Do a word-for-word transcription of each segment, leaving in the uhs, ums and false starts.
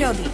prírody.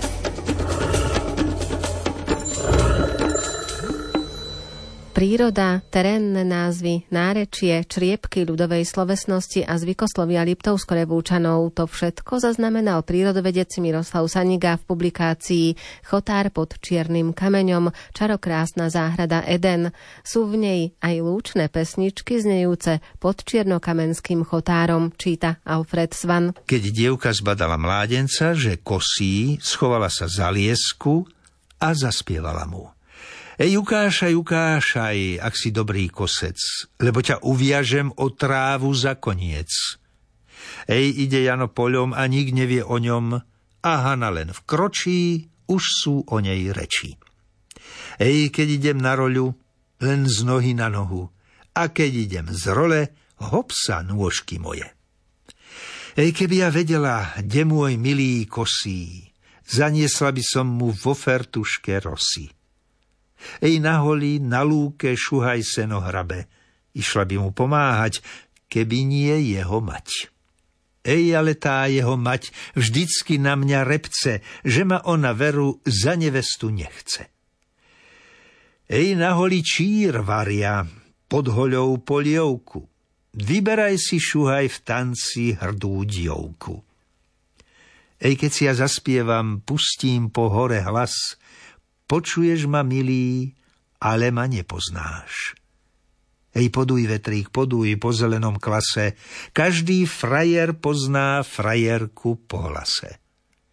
Príroda, terénne názvy, nárečie, čriepky ľudovej slovesnosti a zvykoslovia Liptovsko-Revúčanov, to všetko zaznamenal prírodovedec Miroslav Saniga v publikácii Chotár pod čiernym kameňom, čarokrásna záhrada Eden. Sú v nej aj lúčne pesničky znejúce pod čierno-kamenským chotárom, číta Alfred Svan. Keď dievka zbadala mládenca, že kosí, schovala sa za liesku a zaspievala mu. Ej, ukášaj, ukášaj, ak si dobrý kosec, lebo ťa uviažem o trávu za koniec. Ej, ide Jano poľom a nik nevie o ňom, a Hana len vkročí, už sú o nej reči. Ej, keď idem na roľu, len z nohy na nohu, a keď idem z role, hopsa, nôžky moje. Ej, keby ja vedela, kde môj milý kosí, zaniesla by som mu vo fertuške rosy. Ej, na holi, na lúke, šuhaj seno hrabe. Išla by mu pomáhať, keby nie jeho mať. Ej, ale tá jeho mať vždycky na mňa repce, že ma ona veru za nevestu nechce. Ej, na holi čír varia, pod hoľou polievku. Vyberaj si, šuhaj v tanci hrdú dievku. Ej, keď si ja zaspievam, pustím po hore hlas, počuješ ma, milý, ale ma nepoznáš. Ej, poduj, vetrík, poduj po zelenom klase, každý frajer pozná frajerku po hlase.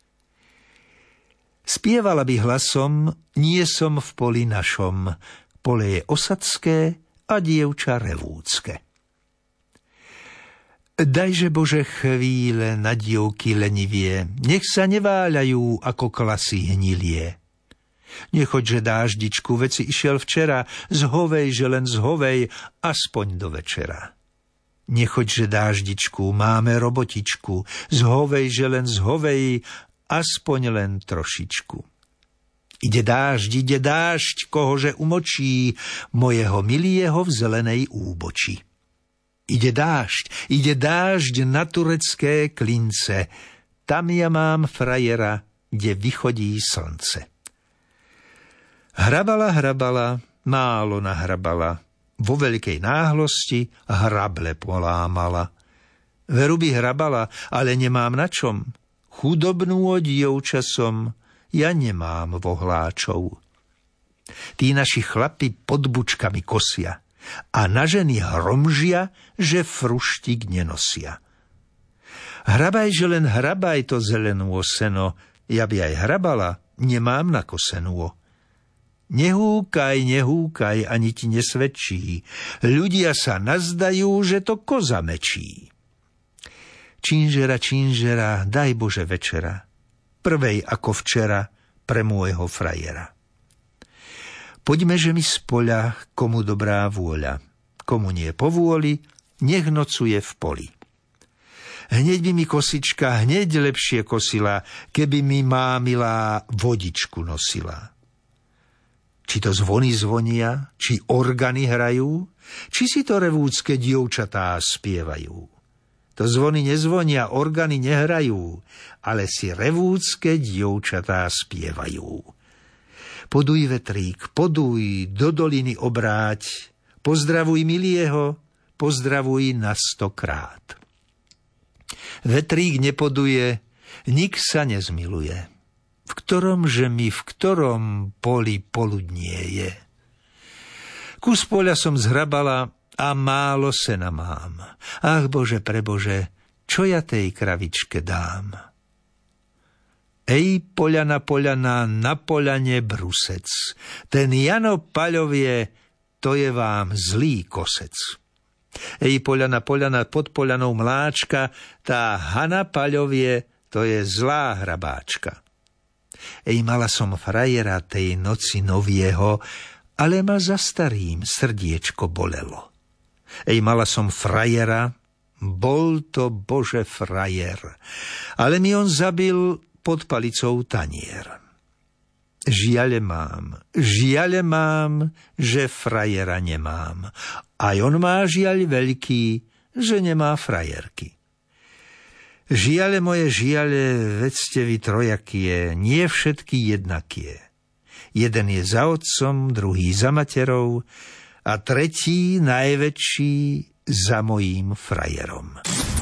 Spievala by hlasom, nie som v poli našom, pole je osadské a dievča revúcke. Dajže, Bože, chvíle na dievky lenivie, nech sa neváľajú ako klasy hnilie. Nechoďže dáždičku, veď si išiel včera, zhovej, že len zhovej, aspoň do večera. Nechoďže dáždičku, máme robotičku, zhovej, že len zhovej, aspoň len trošičku. Ide dážď, ide dážď, kohože umočí, mojeho milieho v zelenej úboči. Ide dážď, ide dážď na turecké klince, tam ja mám frajera, kde vychodí slnce. Hrabala, hrabala, málo nahrabala, vo veľkej náhlosti hrable polámala. Veru by hrabala, ale nemám na čom. Chudobnú dievča som, ja nemám vohláčov. Tí naši chlapi pod bučkami kosia a na ženy hromžia, že fruštik nenosia. Hrabaj, že len hrabaj to zelenú seno, ja by aj hrabala, nemám na kosenú. Nehúkaj, nehúkaj, ani ti nesvedčí. Ľudia sa nazdajú, že to koza mečí. Činžera, činžera, daj Bože večera, prvej ako včera pre môjho frajera. Poďme, že mi z poľa, komu dobrá vôľa, komu nie povôli, nech nocuje v poli. Hneď by mi kosička, hneď lepšie kosila, keby mi má milá vodičku nosila. Či to zvony zvonia, či organy hrajú, či si to revúcke dievčatá spievajú. To zvony nezvonia, organy nehrajú, ale si revúcke dievčatá spievajú. Poduj, vetrík, poduj, do doliny obráť, pozdravuj milieho, pozdravuj na stokrát. Vetrík nepoduje, nik sa nezmiluje. V ktorom že mi, v ktorom poli poludnie je. Kus poľa som zhrabala a málo sena mám. Ach, Bože, prebože, čo ja tej kravičke dám? Ej, poľana, poľana, na poľane brusec, ten Jano paľovie, to je vám zlý kosec. Ej, poľana, poľana, pod poľanou mláčka, tá Hana paľovie, to je zlá hrabáčka. Ej, mala som frajera tej noci novieho, ale ma za starým srdiečko bolelo. Ej, mala som frajera, bol to, Bože, frajer, ale mi on zabil pod palicou tanier. Žiale mám, žiale mám, že frajera nemám. Aj on má žiaľ veľký, že nemá frajerky. Žiale moje, žiale, vedzte vy trojakie, nie všetky jednakie. Jeden je za otcom, druhý za materou a tretí, najväčší, za mojím frajerom.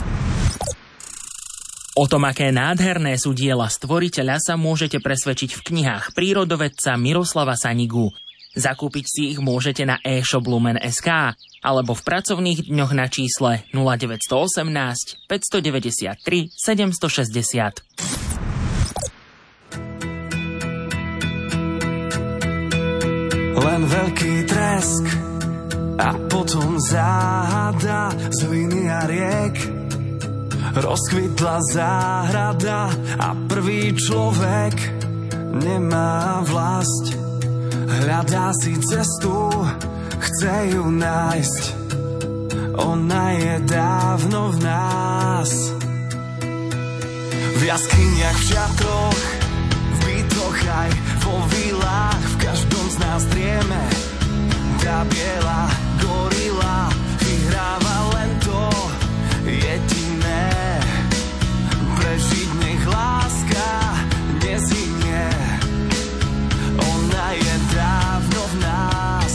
O tom, aké nádherné sú diela stvoriteľa, sa môžete presvedčiť v knihách prírodovedca Miroslava Sanigu. Zakúpiť si ich môžete na e-shop Lumen bodka es ká alebo v pracovných dňoch na čísle nula deväť jedna osem, päť deväť tri, sedem šesť nula. Len veľký tresk a potom záhada z línia riek. Rozkvitla záhrada a prvý človek nemá vlast. Hľadá si cestu, chce ju nájsť. Ona je dávno v nás. V jaskyniach, v šatroch, v bytoch aj vo vilách, v každom z nás drieme. Tá biela gorila vyhráva len to jediné. Prežiť nech láska nezynie. Ona je dávno v nás.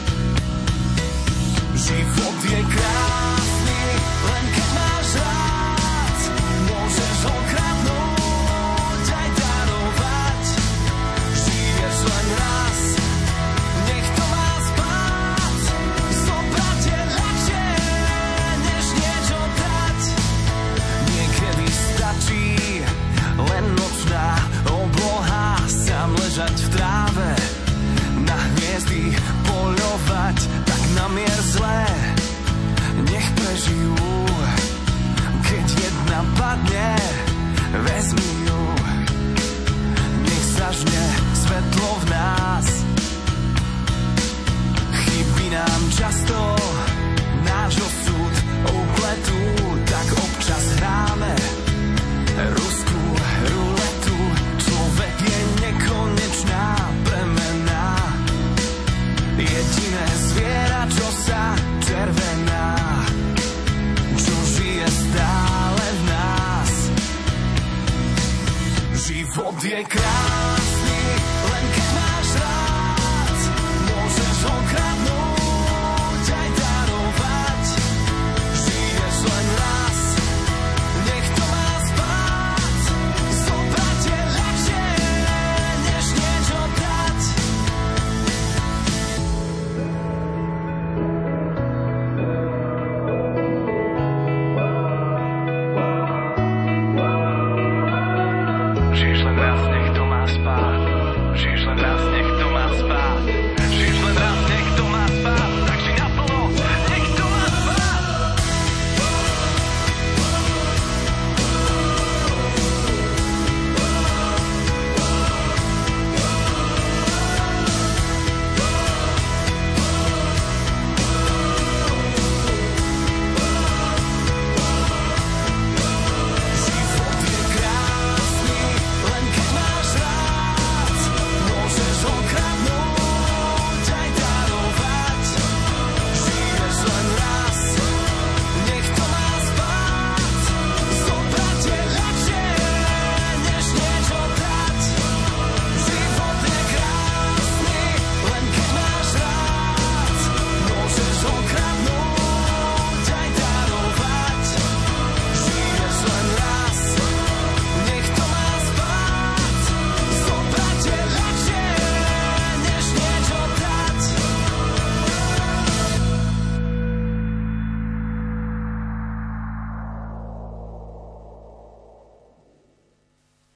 Život je krásny, len keď máš rád. Môžeš ho kradnúť aj darovať. Žiješ len raz, nech to má spáť. Zobrať je ľahšie, než niečo dať. Niekedy stačí len nočná obloha, sám ležať v tráve, na hviezdy poľovať, tak na mier zlé nech prežijú. Keď jedna padne, vezmi ju, nech zažne svetlo v nás. Chyby nám často náš osud upletú, tak občas hráme ruskú ruletu. Človek je nekonečná premena, jediné zviera, čo sa červená, čo žije stále v nás. Život je krásny.